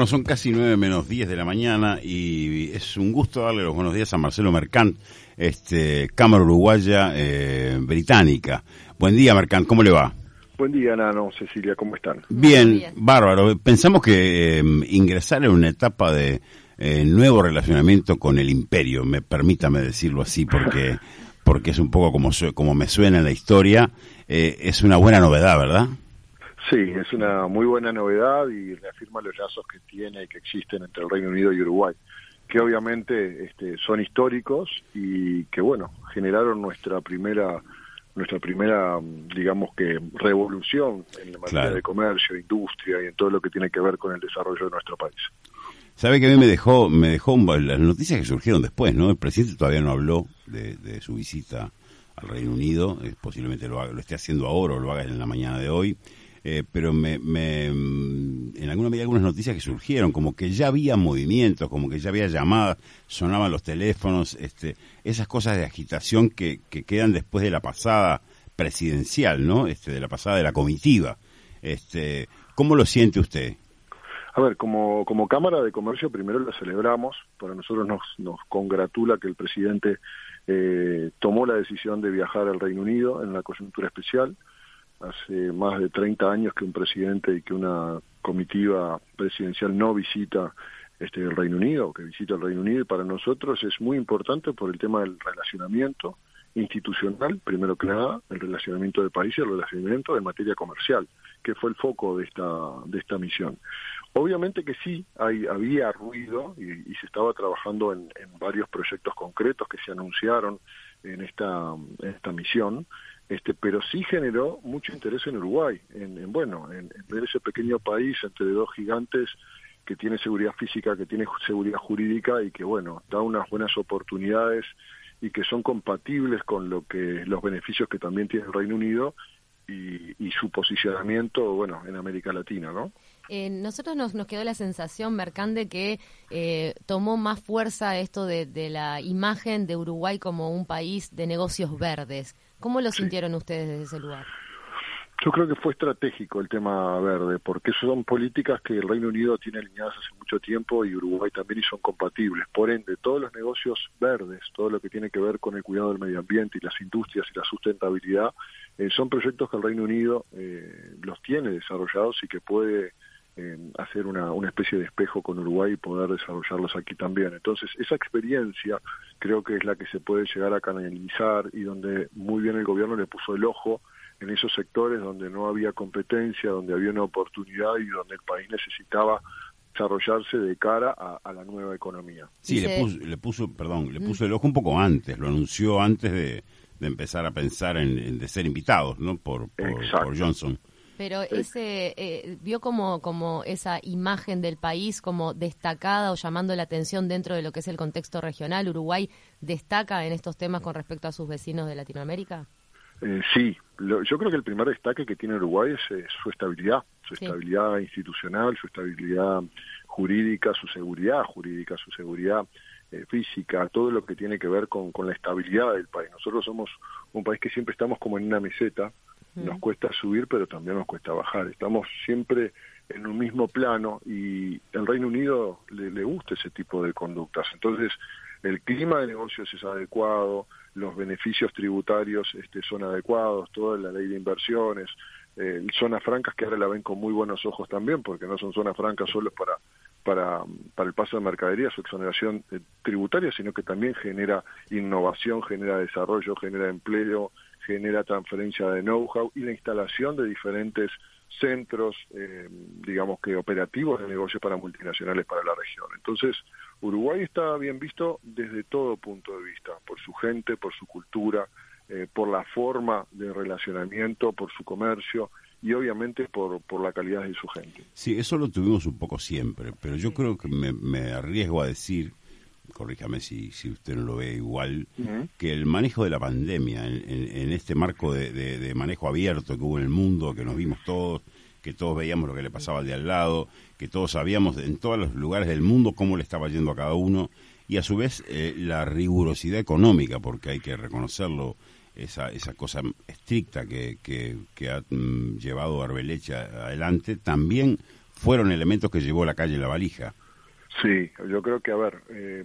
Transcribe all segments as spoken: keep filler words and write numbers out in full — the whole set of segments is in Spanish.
Bueno, son casi nueve menos diez de la mañana y es un gusto darle los buenos días a Marcelo Mercant, este, Cámara Uruguaya eh, Británica. Buen día, Mercant, ¿cómo le va? Buen día, Nano, Cecilia, ¿cómo están? Bien, bárbaro. Pensamos que eh, ingresar en una etapa de eh, nuevo relacionamiento con el imperio, me permítame decirlo así, porque porque es un poco como, como me suena en la historia, eh, es una buena novedad, ¿verdad? Sí, es una muy buena novedad y reafirma los lazos que tiene y que existen entre el Reino Unido y Uruguay, que obviamente este, son históricos y que, bueno, generaron nuestra primera, nuestra primera, digamos que, revolución en la materia claro. de comercio, industria y en todo lo que tiene que ver con el desarrollo de nuestro país. Sabe que a mí me dejó, me dejó las noticias que surgieron después, ¿no? El presidente todavía no habló de, de su visita al Reino Unido, eh, posiblemente lo haga, lo esté haciendo ahora o lo haga en la mañana de hoy. Eh, pero me, me, en alguna medida algunas noticias que surgieron, como que ya había movimientos, como que ya había llamadas, sonaban los teléfonos, este, esas cosas de agitación que, que quedan después de la pasada presidencial, ¿no? Este, de la pasada de la comitiva. Este, ¿cómo lo siente usted? A ver, como, como Cámara de Comercio primero lo celebramos, para nosotros nos, nos congratula que el presidente eh, tomó la decisión de viajar al Reino Unido en la coyuntura especial. Hace más de treinta años que un presidente y que una comitiva presidencial no visita este el Reino Unido, que visita el Reino Unido, y para nosotros es muy importante por el tema del relacionamiento institucional, primero que nada, el relacionamiento de país y el relacionamiento de materia comercial, que fue el foco de esta de esta misión. Obviamente que sí, hay, había ruido y, y se estaba trabajando en, en varios proyectos concretos que se anunciaron en esta, en esta misión, este, pero sí generó mucho interés en Uruguay, en, en bueno, en, en ver ese pequeño país entre dos gigantes que tiene seguridad física, que tiene seguridad jurídica y que, bueno, da unas buenas oportunidades y que son compatibles con lo que los beneficios que también tiene el Reino Unido y, y su posicionamiento, bueno, en América Latina, ¿no? Eh, nosotros nos, nos quedó la sensación, Mercant, de que eh, tomó más fuerza esto de, de la imagen de Uruguay como un país de negocios verdes. ¿Cómo lo sintieron sí. ustedes desde ese lugar? Yo creo que fue estratégico el tema verde, porque son políticas que el Reino Unido tiene alineadas hace mucho tiempo y Uruguay también, y son compatibles. Por ende, todos los negocios verdes, todo lo que tiene que ver con el cuidado del medio ambiente y las industrias y la sustentabilidad, eh, son proyectos que el Reino Unido eh, los tiene desarrollados y que puede eh, hacer una, una especie de espejo con Uruguay y poder desarrollarlos aquí también. Entonces, esa experiencia creo que es la que se puede llegar a canalizar y donde muy bien el gobierno le puso el ojo en esos sectores donde no había competencia, donde había una oportunidad y donde el país necesitaba desarrollarse de cara a, a la nueva economía. Sí, sí. le puso, le puso, perdón, le puso el ojo un poco antes, lo anunció antes de, de empezar a pensar en, en de ser invitados, ¿no? Por, por, por Johnson. Pero ese eh, vio como como esa imagen del país como destacada o llamando la atención dentro de lo que es el contexto regional. ¿Uruguay destaca en estos temas con respecto a sus vecinos de Latinoamérica? Eh, sí, lo, yo creo que el primer destaque que tiene Uruguay es eh, su estabilidad, su sí. estabilidad institucional, su estabilidad jurídica, su seguridad jurídica, su seguridad eh, física, todo lo que tiene que ver con, con la estabilidad del país. Nosotros somos un país que siempre estamos como en una meseta, mm. nos cuesta subir pero también nos cuesta bajar, estamos siempre en un mismo plano y el Reino Unido le, le gusta ese tipo de conductas. Entonces, el clima de negocios es adecuado, los beneficios tributarios este, son adecuados, toda la ley de inversiones, eh, zonas francas que ahora la ven con muy buenos ojos también, porque no son zonas francas solo para, para, para el paso de mercadería, su exoneración eh, tributaria, sino que también genera innovación, genera desarrollo, genera empleo, genera transferencia de know-how y la instalación de diferentes centros, eh, digamos que operativos de negocio para multinacionales para la región. Entonces, Uruguay está bien visto desde todo punto de vista, por su gente, por su cultura, eh, por la forma de relacionamiento, por su comercio y obviamente por, por la calidad de su gente. Sí, eso lo tuvimos un poco siempre, pero yo creo que me, me arriesgo a decir, corríjame si, si usted no lo ve igual, uh-huh. que el manejo de la pandemia, en, en, en este marco de, de, de manejo abierto que hubo en el mundo, que nos vimos todos, que todos veíamos lo que le pasaba al de al lado, que todos sabíamos en todos los lugares del mundo cómo le estaba yendo a cada uno, y a su vez eh, la rigurosidad económica, porque hay que reconocerlo, esa esa cosa estricta que, que, que ha mm, llevado Arbeleche adelante, también fueron elementos que llevó la calle La Valija. Sí, yo creo que, a ver, eh,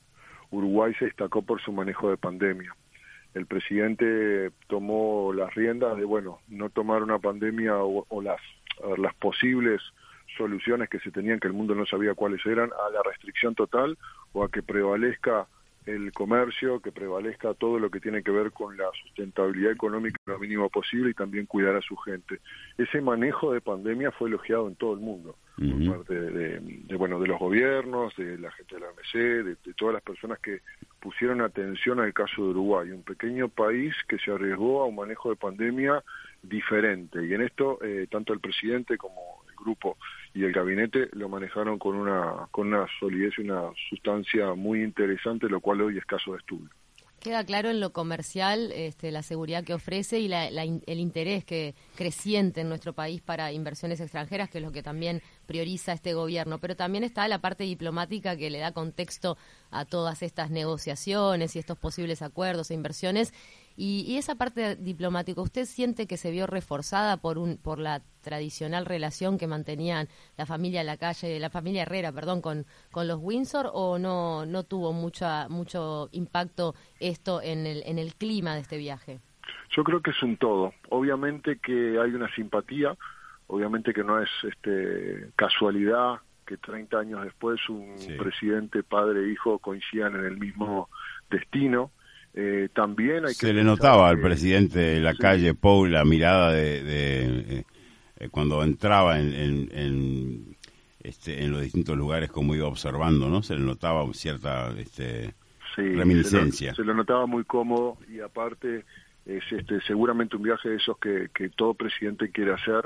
Uruguay se destacó por su manejo de pandemia. El presidente tomó las riendas de, bueno, no tomar una pandemia o, o las, a ver, las posibles soluciones que se tenían, que el mundo no sabía cuáles eran, a la restricción total o a que prevalezca el comercio, que prevalezca todo lo que tiene que ver con la sustentabilidad económica lo mínimo posible y también cuidar a su gente. Ese manejo de pandemia fue elogiado en todo el mundo, uh-huh. por parte de, de, de, bueno, de los gobiernos, de la gente de la O M C, de, de todas las personas que pusieron atención al caso de Uruguay, un pequeño país que se arriesgó a un manejo de pandemia diferente. Y en esto, eh, tanto el presidente como el grupo y el gabinete lo manejaron con una con una solidez y una sustancia muy interesante, lo cual hoy es caso de estudio. Queda claro en lo comercial este, la seguridad que ofrece y la, la, el interés que creciente en nuestro país para inversiones extranjeras, que es lo que también prioriza este gobierno. Pero también está la parte diplomática que le da contexto a todas estas negociaciones y estos posibles acuerdos e inversiones. Y, y esa parte diplomática, ¿usted siente que se vio reforzada por un por la tradicional relación que mantenían la familia Lacalle, la familia Herrera, perdón, con con los Windsor, o no no tuvo mucha mucho impacto esto en el en el clima de este viaje? Yo creo que es un todo. Obviamente que hay una simpatía, obviamente que no es este casualidad que treinta años después un sí. presidente, padre e hijo coincidan en el mismo destino. Eh, también hay que se le notaba que, al presidente de la sí. calle Pou la mirada de, de eh, cuando entraba en, en, en, este, en los distintos lugares, como iba observando, ¿no? Se le notaba cierta este, sí, reminiscencia. Se lo, se lo notaba muy cómodo y aparte es este, seguramente un viaje de esos que, que todo presidente quiere hacer,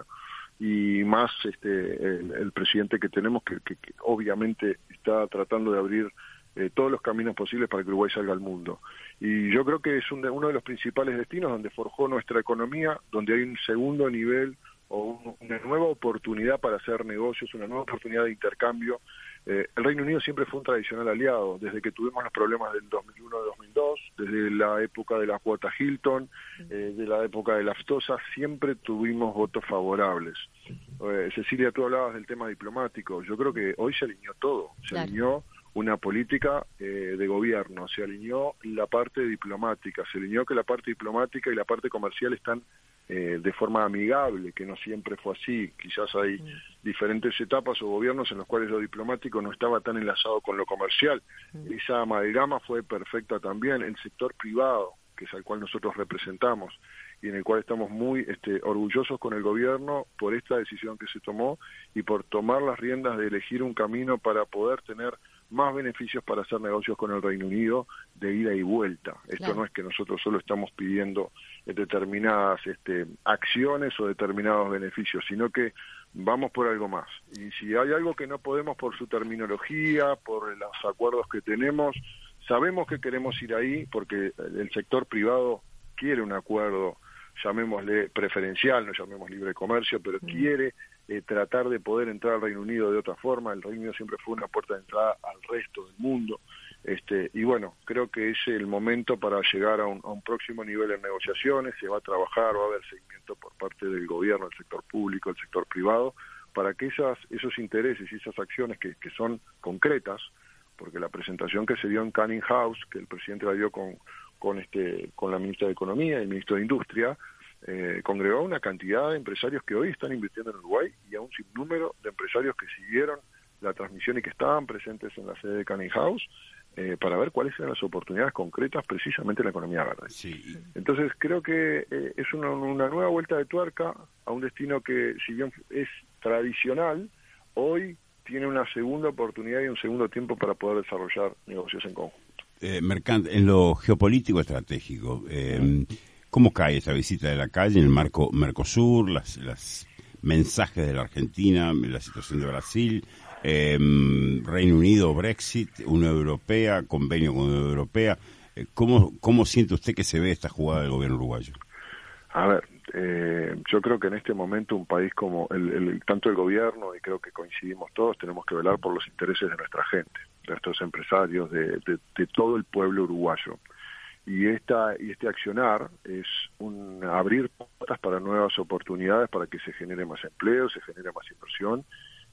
y más este el, el presidente que tenemos que, que, que obviamente está tratando de abrir Eh, todos los caminos posibles para que Uruguay salga al mundo. Y yo creo que es un de, uno de los principales destinos donde forjó nuestra economía, donde hay un segundo nivel o un, una nueva oportunidad para hacer negocios, una nueva oportunidad de intercambio. Eh, el Reino Unido siempre fue un tradicional aliado, desde que tuvimos los problemas del dos mil uno, dos mil dos, desde la época de la cuota Hilton, eh, de la época de la aftosa, siempre tuvimos votos favorables. Eh, Cecilia, tú hablabas del tema diplomático, yo creo que hoy se alineó todo, se claro. alineó una política eh, de gobierno, se alineó la parte diplomática, se alineó que la parte diplomática y la parte comercial están eh, de forma amigable, que no siempre fue así. Quizás hay mm. diferentes etapas o gobiernos en los cuales lo diplomático no estaba tan enlazado con lo comercial. Mm. Esa amalgama fue perfecta también. El sector privado, que es al cual nosotros representamos, y en el cual estamos muy este, orgullosos con el gobierno por esta decisión que se tomó y por tomar las riendas de elegir un camino para poder tener más beneficios para hacer negocios con el Reino Unido de ida y vuelta. Esto claro. no es que nosotros solo estamos pidiendo determinadas este, acciones o determinados beneficios, sino que vamos por algo más. Y si hay algo que no podemos por su terminología, por los acuerdos que tenemos, sabemos que queremos ir ahí porque el sector privado quiere un acuerdo, llamémosle preferencial, no llamemos libre comercio, pero mm. quiere eh, tratar de poder entrar al Reino Unido de otra forma. El Reino Unido siempre fue una puerta de entrada al resto del mundo. Este, y bueno, creo que es el momento para llegar a un, a un próximo nivel en negociaciones. Se va a trabajar, va a haber seguimiento por parte del gobierno, del sector público, del sector privado, para que esas, esos intereses y esas acciones que, que son concretas, porque la presentación que se dio en Canning House, que el presidente la dio con con este con la ministra de Economía y el ministro de Industria, eh, congregó una cantidad de empresarios que hoy están invirtiendo en Uruguay y a un sinnúmero de empresarios que siguieron la transmisión y que estaban presentes en la sede de Canning House eh, para ver cuáles eran las oportunidades concretas precisamente en la economía verde. Sí. Entonces creo que eh, es una, una nueva vuelta de tuerca a un destino que, si bien es tradicional, hoy tiene una segunda oportunidad y un segundo tiempo para poder desarrollar negocios en conjunto. Eh, Mercant, en lo geopolítico estratégico, eh, ¿cómo cae esta visita de la calle en el marco Mercosur, las, las mensajes de la Argentina, la situación de Brasil, eh, Reino Unido, Brexit, Unión Europea, convenio con la Unión Europea? Eh, ¿cómo, ¿Cómo siente usted que se ve esta jugada del gobierno uruguayo? A ver, eh, yo creo que en este momento un país como el, el tanto el gobierno, y creo que coincidimos todos, tenemos que velar por los intereses de nuestra gente, de nuestros empresarios, de, de, de todo el pueblo uruguayo. Y esta y este accionar es un abrir puertas para nuevas oportunidades, para que se genere más empleo, se genere más inversión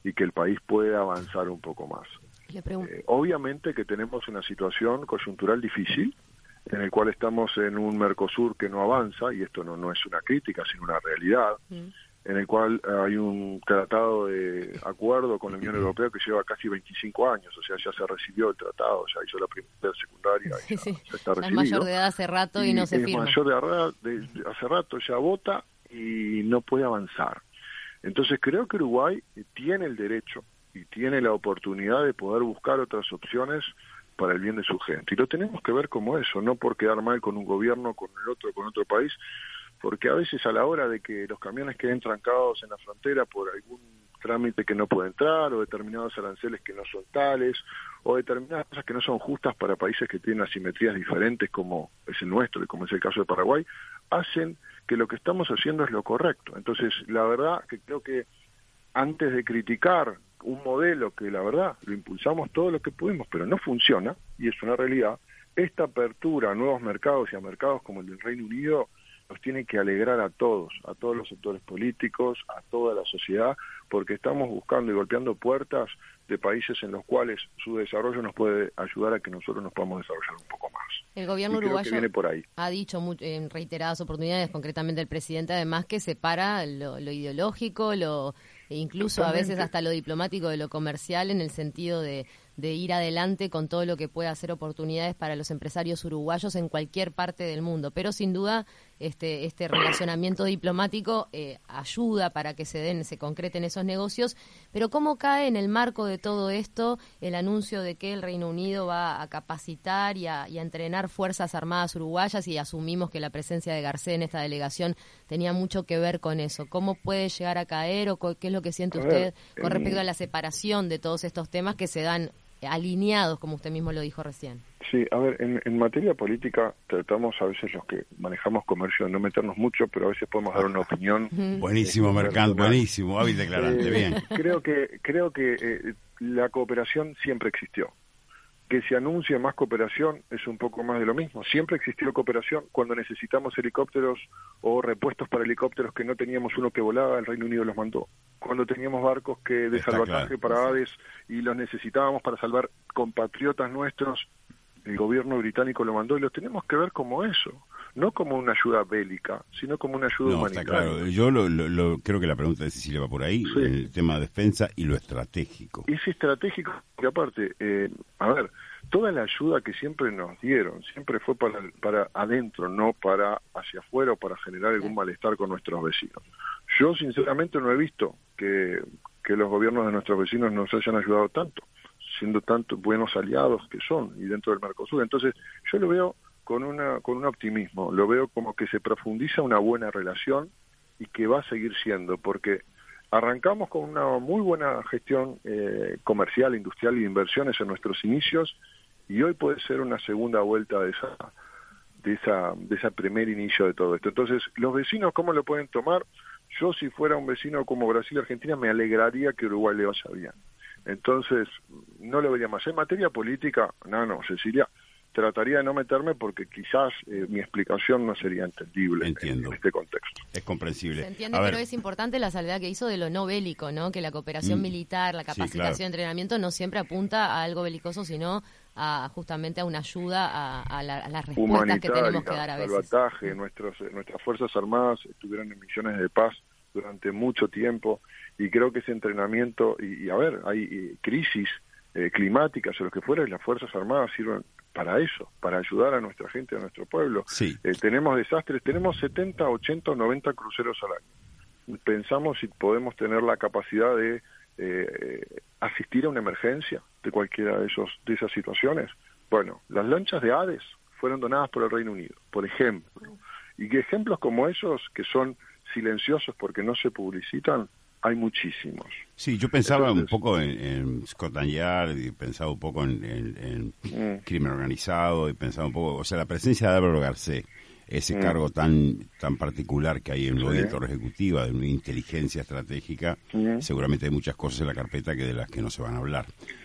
y que el país pueda avanzar un poco más. Eh, obviamente que tenemos una situación coyuntural difícil, en el cual estamos en un Mercosur que no avanza, y esto no, no es una crítica, sino una realidad, mm. en el cual hay un tratado de acuerdo con la Unión Europea que lleva casi veinticinco años, o sea, ya se recibió el tratado, ya hizo la primera secundaria, sí, ya, sí. ya está ya recibido. Es mayor de edad hace rato y, y no se es firma. Es mayor de edad de, de hace rato, ya vota y no puede avanzar. Entonces creo que Uruguay tiene el derecho y tiene la oportunidad de poder buscar otras opciones para el bien de su gente. Y lo tenemos que ver como eso, no por quedar mal con un gobierno, con el otro, con otro país, porque a veces a la hora de que los camiones queden trancados en la frontera por algún trámite que no puede entrar, o determinados aranceles que no son tales, o determinadas cosas que no son justas para países que tienen asimetrías diferentes como es el nuestro y como es el caso de Paraguay, hacen que lo que estamos haciendo es lo correcto. Entonces, la verdad que creo que antes de criticar un modelo que la verdad lo impulsamos todo lo que pudimos, pero no funciona, y es una realidad, esta apertura a nuevos mercados y a mercados como el del Reino Unido nos tiene que alegrar a todos, a todos los sectores políticos, a toda la sociedad, porque estamos buscando y golpeando puertas de países en los cuales su desarrollo nos puede ayudar a que nosotros nos podamos desarrollar un poco más. El gobierno y creo uruguayo que viene por ahí. Ha dicho muy, en reiteradas oportunidades, concretamente el presidente, además, que separa lo, lo ideológico, lo incluso Totalmente. A veces hasta lo diplomático de lo comercial, en el sentido de, de ir adelante con todo lo que pueda hacer oportunidades para los empresarios uruguayos en cualquier parte del mundo. Pero sin duda este este relacionamiento diplomático eh, ayuda para que se den, se concreten esos negocios. Pero ¿cómo cae en el marco de todo esto el anuncio de que el Reino Unido va a capacitar y a, y a entrenar fuerzas armadas uruguayas, y asumimos que la presencia de Garcés en esta delegación tenía mucho que ver con eso? ¿Cómo puede llegar a caer, o qué es lo que siente usted ver, con respecto a la separación de todos estos temas que se dan alineados, como usted mismo lo dijo recién? Sí, a ver, en, en materia política tratamos a veces los que manejamos comercio de no meternos mucho, pero a veces podemos dar una opinión. Buenísimo, Mercant, buenísimo, hábil declarante, eh, bien. Creo que creo que eh, la cooperación siempre existió. Que se anuncie más cooperación es un poco más de lo mismo. Siempre existió cooperación. Cuando necesitamos helicópteros o repuestos para helicópteros que no teníamos uno que volaba, el Reino Unido los mandó. Cuando teníamos barcos que de Está salvataje claro. para aves y los necesitábamos para salvar compatriotas nuestros, el gobierno británico lo mandó, y los tenemos que ver como eso, no como una ayuda bélica, sino como una ayuda no, humanitaria. Está claro. Yo lo, lo, lo, creo que la pregunta de Cecilia va por ahí, sí. en el tema de defensa y lo estratégico. Es estratégico, que aparte, eh, a ver, toda la ayuda que siempre nos dieron, siempre fue para, para adentro, no para hacia afuera o para generar algún malestar con nuestros vecinos. Yo sinceramente no he visto que, que los gobiernos de nuestros vecinos nos hayan ayudado tanto, siendo tanto buenos aliados que son, y dentro del Mercosur. Entonces, yo lo veo con una con un optimismo, lo veo como que se profundiza una buena relación y que va a seguir siendo, porque arrancamos con una muy buena gestión eh, comercial, industrial y de inversiones en nuestros inicios, y hoy puede ser una segunda vuelta de esa de esa de ese primer inicio de todo esto. Entonces, los vecinos, ¿cómo lo pueden tomar? Yo, si fuera un vecino como Brasil y Argentina, me alegraría que Uruguay le vaya bien. Entonces, no lo vería más. En materia política, no, no, Cecilia, trataría de no meterme porque quizás eh, mi explicación no sería entendible en, en este contexto. Es comprensible. Se entiende, a pero ver. es importante la salvedad que hizo de lo no bélico, ¿no? Que la cooperación mm. militar, la capacitación, sí, claro. de entrenamiento no siempre apunta a algo belicoso, sino a justamente a una ayuda a, a, la, a las respuestas que tenemos que dar a veces. Salvataje, nuestros, nuestras Fuerzas Armadas estuvieron en misiones de paz durante mucho tiempo, y creo que ese entrenamiento, y, y a ver, hay y, crisis eh, climáticas o lo que fuera, y las Fuerzas Armadas sirven para eso, para ayudar a nuestra gente, a nuestro pueblo. Sí. Eh, tenemos desastres, tenemos setenta, ochenta o noventa cruceros al año. Pensamos si podemos tener la capacidad de eh, asistir a una emergencia de cualquiera de esos de esas situaciones. Bueno, las lanchas de Hades fueron donadas por el Reino Unido, por ejemplo. Y que ejemplos como esos, que son silenciosos porque no se publicitan, hay muchísimos. Sí, yo pensaba Entonces, un poco en, en Scotland Yard, y pensaba un poco en, en, en mm. crimen organizado, y pensaba un poco, o sea, la presencia de Álvaro Garcés, ese mm. cargo tan tan particular que hay en la directora ejecutiva, de una inteligencia estratégica, mm. seguramente hay muchas cosas en la carpeta que de las que no se van a hablar.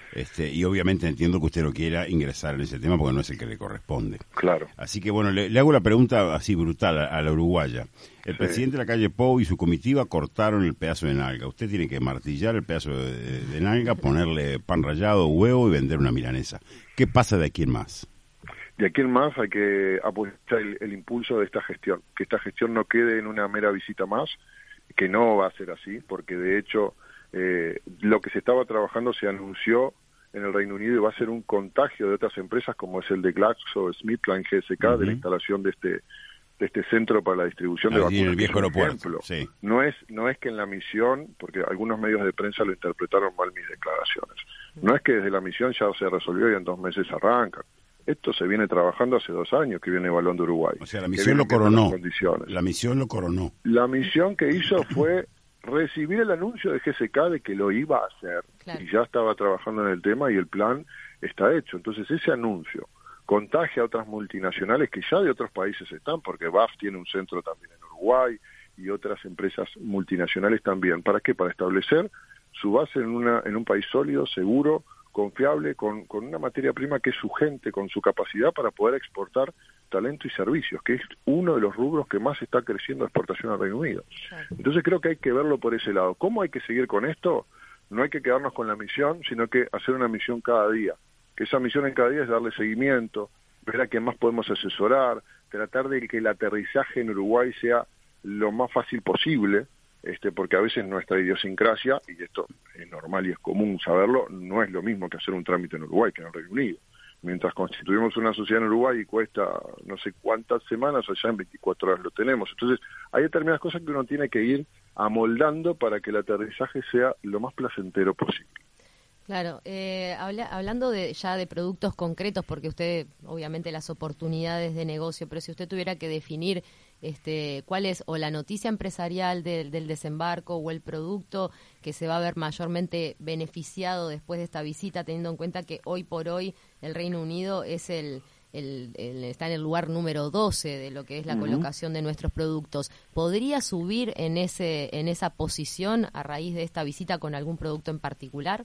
Este, y obviamente entiendo que usted no quiera ingresar en ese tema porque no es el que le corresponde. Claro. Así que bueno, le, le hago la pregunta así brutal a, a la uruguaya. El Sí. presidente de la calle Pou y su comitiva cortaron el pedazo de nalga. Usted tiene que martillar el pedazo de, de, de nalga, ponerle pan rallado, huevo y vender una milanesa. ¿Qué pasa de aquí en más? De aquí en más hay que apoyar el, el impulso de esta gestión, que esta gestión no quede en una mera visita más, que no va a ser así, porque de hecho eh, lo que se estaba trabajando se anunció en el Reino Unido y va a ser un contagio de otras empresas como es el de GlaxoSmithKline G S K, uh-huh. de la instalación de este de este centro para la distribución Ahí de vacunas. En el viejo aeropuerto, sí. No es, no es que en la misión, porque algunos medios de prensa lo interpretaron mal mis declaraciones, no es que desde la misión ya se resolvió y en dos meses arrancan. Esto se viene trabajando hace dos años que viene evaluando Uruguay. O sea, la misión lo coronó. Condiciones. La misión lo coronó. La misión que hizo fue recibir el anuncio de G S K de que lo iba a hacer. Claro. Y ya estaba trabajando en el tema y el plan está hecho. Entonces ese anuncio contagia a otras multinacionales que ya de otros países están, porque B A F tiene un centro también en Uruguay y otras empresas multinacionales también. ¿Para qué? Para establecer su base en, una, en un país sólido, seguro, confiable, con, con una materia prima que es su gente, con su capacidad para poder exportar talento y servicios, que es uno de los rubros que más está creciendo la exportación al Reino Unido. Entonces creo que hay que verlo por ese lado. ¿Cómo hay que seguir con esto? No hay que quedarnos con la misión, sino que hacer una misión cada día. Que esa misión en cada día es darle seguimiento, ver a quién más podemos asesorar, tratar de que el aterrizaje en Uruguay sea lo más fácil posible, este, porque a veces nuestra idiosincrasia, y esto es normal y es común saberlo, no es lo mismo que hacer un trámite en Uruguay que en el Reino Unido. Mientras constituimos una sociedad en Uruguay y cuesta no sé cuántas semanas, allá en veinticuatro horas lo tenemos. Entonces, hay determinadas cosas que uno tiene que ir amoldando para que el aterrizaje sea lo más placentero posible. Claro, eh, habla, hablando de ya de productos concretos, porque usted, obviamente, las oportunidades de negocio, pero si usted tuviera que definir este, cuál es o la noticia empresarial del, del desembarco o el producto que se va a ver mayormente beneficiado después de esta visita, teniendo en cuenta que hoy por hoy el Reino Unido es el, el, el está en el lugar número doce de lo que es la uh-huh. colocación de nuestros productos. ¿Podría subir en ese en esa posición a raíz de esta visita con algún producto en particular?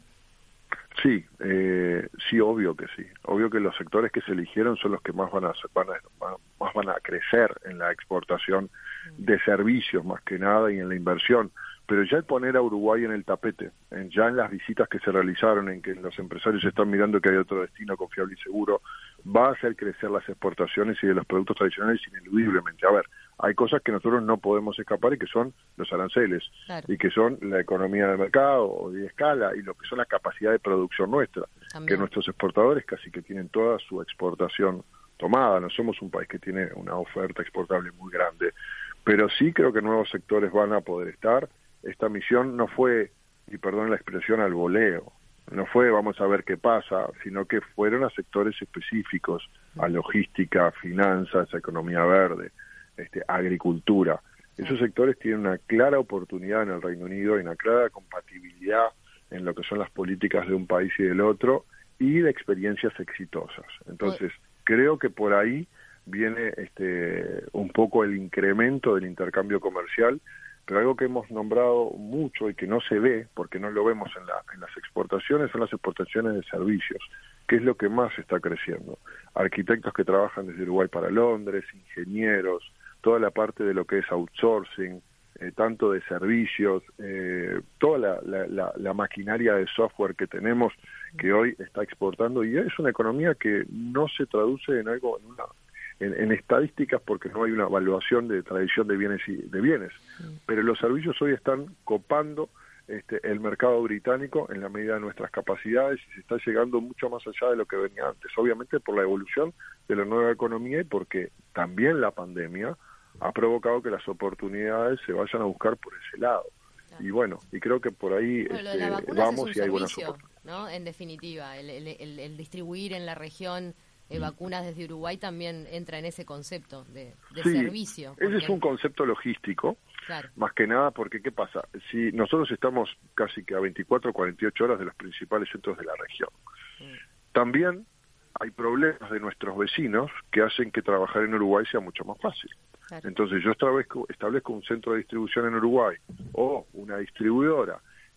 Sí, eh, sí, obvio que sí. Obvio que los sectores que se eligieron son los que más van a, van a, más van a crecer en la exportación de servicios más que nada y en la inversión. Pero ya el poner a Uruguay en el tapete, en, ya en las visitas que se realizaron, en que los empresarios están mirando que hay otro destino confiable y seguro, va a hacer crecer las exportaciones y de los productos tradicionales ineludiblemente. A ver, hay cosas que nosotros no podemos escapar y que son los aranceles, claro. y que son la economía del mercado o de escala y lo que son la capacidad de producción nuestra, también. Que nuestros exportadores casi que tienen toda su exportación tomada. No somos un país que tiene una oferta exportable muy grande, pero sí creo que nuevos sectores van a poder estar. Esta misión no fue, y perdón la expresión, al voleo, no fue vamos a ver qué pasa, sino que fueron a sectores específicos, a logística, finanzas, economía verde, este, agricultura. Esos sectores tienen una clara oportunidad en el Reino Unido y una clara compatibilidad en lo que son las políticas de un país y del otro y de experiencias exitosas. Entonces, creo que por ahí viene este, un poco el incremento del intercambio comercial, pero algo que hemos nombrado mucho y que no se ve, porque no lo vemos en, la, en las exportaciones, son las exportaciones de servicios, que es lo que más está creciendo. Arquitectos que trabajan desde Uruguay para Londres, ingenieros, toda la parte de lo que es outsourcing, eh, tanto de servicios, eh, toda la, la, la, la maquinaria de software que tenemos, que hoy está exportando, y es una economía que no se traduce en algo, en una... En, en estadísticas porque no hay una evaluación de tradición de bienes y de bienes, sí. Pero los servicios hoy están copando este, el mercado británico en la medida de nuestras capacidades y se está llegando mucho más allá de lo que venía antes, obviamente por la evolución de la nueva economía y porque también la pandemia ha provocado que las oportunidades se vayan a buscar por ese lado. Claro. Y bueno, y creo que por ahí bueno, este, vamos y hay servicio, buenas oportunidades, ¿no? En definitiva, el, el, el, el distribuir en la región Eh, vacunas desde Uruguay también entra en ese concepto de, de sí, servicio. Porque... Ese es un concepto logístico, claro. Más que nada porque, ¿qué pasa? Si nosotros estamos casi que a veinticuatro o cuarenta y ocho horas de los principales centros de la región, mm. también hay problemas de nuestros vecinos que hacen que trabajar en Uruguay sea mucho más fácil. Claro. Entonces yo establezco, establezco un centro de distribución en Uruguay o una distribuidora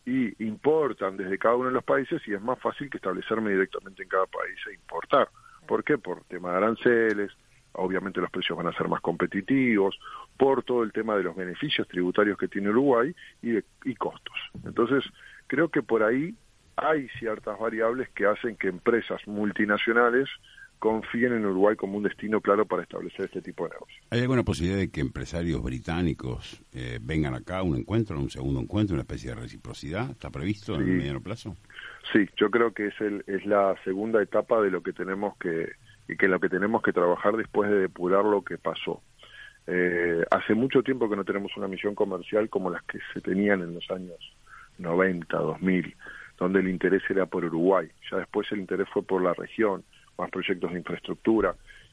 y importan desde cada uno de los países y es más fácil que establecerme directamente en cada país e importar. ¿Por qué? Por tema de aranceles, obviamente los precios van a ser más competitivos, por todo el tema de los beneficios tributarios que tiene Uruguay y, de, y costos. Entonces, creo que por ahí hay ciertas variables que hacen que empresas multinacionales confíen en Uruguay como un destino claro para establecer este tipo de negocios. ¿Hay alguna posibilidad de que empresarios británicos eh, vengan acá a un encuentro, a un segundo encuentro, una especie de reciprocidad? ¿Está previsto sí. en el mediano plazo? Sí, yo creo que es, el, es la segunda etapa de lo que tenemos que, que lo que tenemos que trabajar después de depurar lo que pasó. Eh, hace mucho tiempo que no tenemos una misión comercial como las que se tenían en los años noventa, dos mil, donde el interés era por Uruguay. Ya después el interés fue por la región, más proyectos de infraestructura,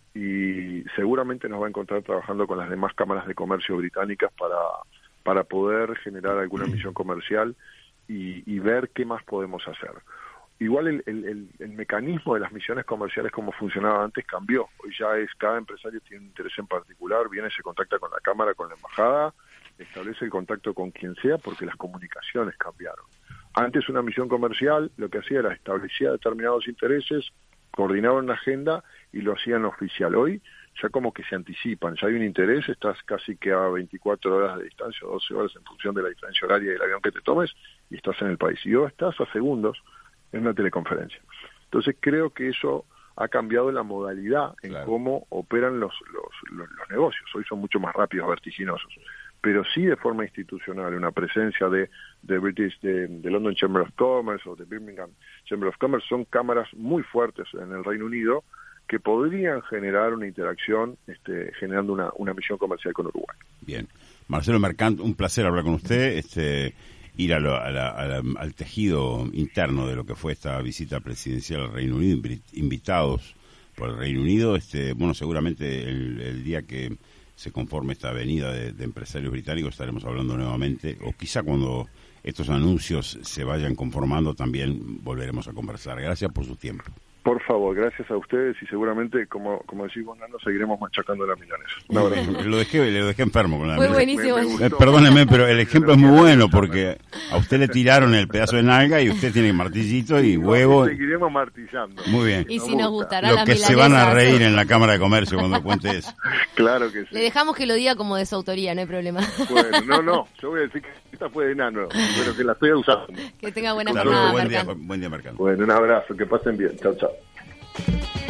y seguramente nos va a encontrar trabajando con las demás cámaras de comercio británicas para, para poder generar alguna misión comercial y, y ver qué más podemos hacer. Igual el, el, el, el mecanismo de las misiones comerciales como funcionaba antes cambió. Hoy ya es cada empresario tiene un interés en particular, viene, se contacta con la cámara, con la embajada, establece el contacto con quien sea porque las comunicaciones cambiaron. Antes una misión comercial lo que hacía era establecía determinados intereses, coordinaban una agenda y lo hacían oficial. Hoy ya como que se anticipan, ya hay un interés, estás casi que a veinticuatro horas de distancia, doce horas en función de la diferencia horaria del avión que te tomes y estás en el país. Y hoy estás a segundos en una teleconferencia. Entonces creo que eso ha cambiado la modalidad en claro. cómo operan los, los, los, los negocios. Hoy son mucho más rápidos, vertiginosos. Pero sí de forma institucional, una presencia de, de British, de, de London Chamber of Commerce o de Birmingham Chamber of Commerce, son cámaras muy fuertes en el Reino Unido que podrían generar una interacción este, generando una, una misión comercial con Uruguay. Bien. Marcelo Mercant, un placer hablar con usted, este, ir a lo, a la, a la, al tejido interno de lo que fue esta visita presidencial al Reino Unido, invitados por el Reino Unido. Este, bueno, seguramente el, el día que se conforme esta avenida de, de empresarios británicos estaremos hablando nuevamente, o quizá cuando estos anuncios se vayan conformando también volveremos a conversar. Gracias por su tiempo. Por favor, gracias a ustedes y seguramente, como como decís vos, Nando, seguiremos machacando la milanesa. Un abrazo. lo dejé lo dejé enfermo con la Fue buenísimo. Me, me eh, perdóneme, pero el ejemplo es muy bueno porque a usted le tiraron el pedazo de nalga y usted tiene martillito y huevo. Seguiremos martillando. Muy bien. Y si nos gustará lo la que milanesa. Se van a reír en la Cámara de Comercio cuando cuente eso. Claro que sí. Le dejamos que lo diga como de su autoría, no hay problema. Bueno, no, no, yo voy a decir que esta fue de Nano, pero que la estoy usando. Que tenga buena claro, jornada, buen día, buen día, Mercant. Bueno, un abrazo, que pasen bien. Chao, chao.